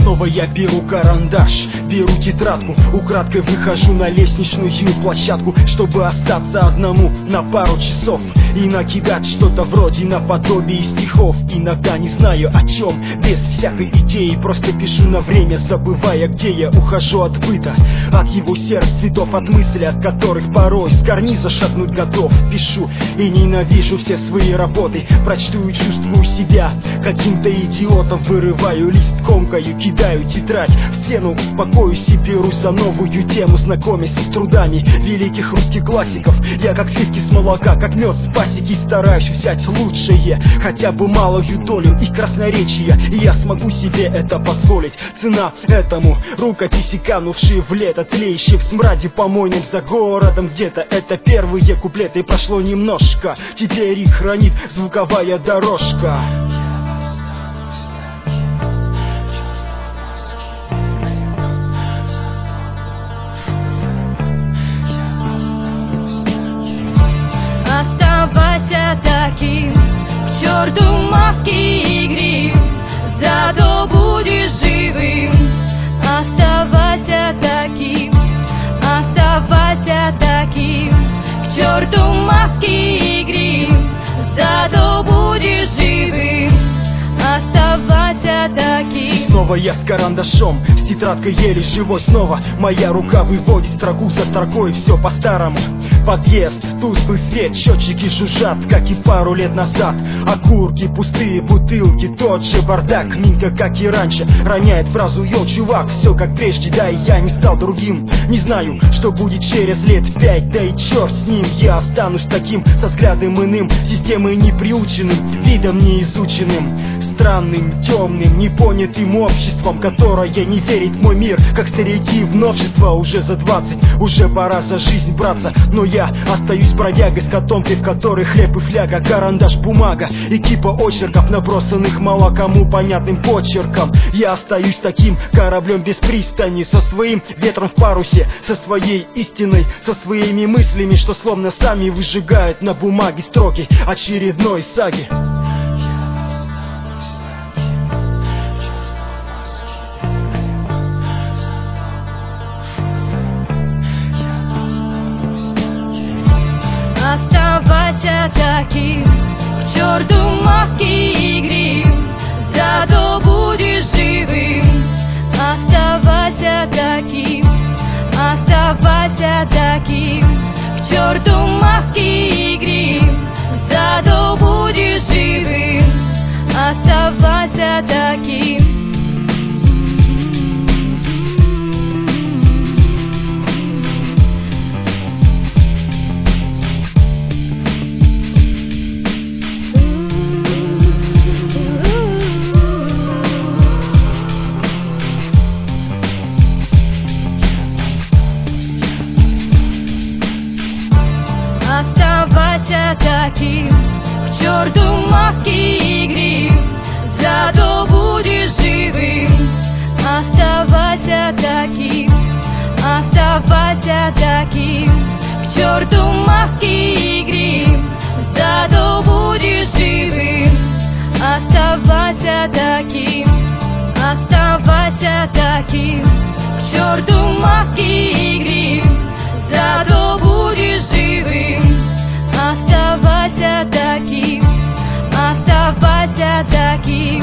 Снова я беру карандаш, беру тетрадку, украдкой выхожу на лестничную площадку, чтобы остаться одному на пару часов и накидать что-то вроде наподобие стихов. Иногда не знаю о чем, без всякой идеи, просто пишу на время, забывая, где я. Ухожу от быта, от его серых цветов, от мыслей, от которых порой с карниза шагнуть готов. Пишу и ненавижу все свои работы, прочту и чувствую себя каким-то идиотом. Вырываю лист, комкаю, кидаю тетрадь в стену, успокоюсь и берусь за новую тему, знакомясь с трудами великих русских классиков. Я как сливки с молока, как мед с пасеки, стараюсь взять лучшее, хотя бы малую долю их красноречия, и я смогу себе это позволить. Цена этому — рукописи, канувшие в лето, тлеющие в смраде помойным за городом где-то. Это первые куплеты, прошло немножко, теперь их хранит звуковая дорожка. Оставайся таким, к черту маски и грим, зато будешь живым. Оставайся таким, к черту маски и грим, зато будешь живым. Оставайся таким. Снова я с карандашом, с тетрадкой еле живой. Снова моя рука выводит строку за строкой, все по-старому. Подъезд, тусклый свет, счетчики жужжат, как и пару лет назад. Окурки, пустые бутылки, тот же бардак. Минка, как и раньше, роняет фразу: «Йоу, чувак, все как прежде, да и я не стал другим». Не знаю, что будет через лет 5, да и черт с ним. Я останусь таким, со взглядом иным, системой неприученным, видом неизученным, странным, темным, непонятым обществом, которое не верит в мой мир, как старики в новшество. Уже за 20, уже пора за жизнь браться, но я остаюсь бродягой с котомкой, в которой хлеб и фляга, карандаш, бумага и кипа очерков, набросанных мало кому понятным почерком. Я остаюсь таким кораблем без пристани, со своим ветром в парусе, со своей истиной, со своими мыслями, что словно сами выжигают на бумаге строки очередной саги. Оставайся таким, к черту маски и грим, зато будешь живым. Оставайся таким, к черту маски и грим, зато будешь живым. Оставайся таким. Оставайся таким, к черту маски и грим, зато будешь живым. Оставайся таким, к черту маски и грим, зато будешь живым. Оставайся таким, к черту маски и грим, зато будешь живым. Оставайся таким,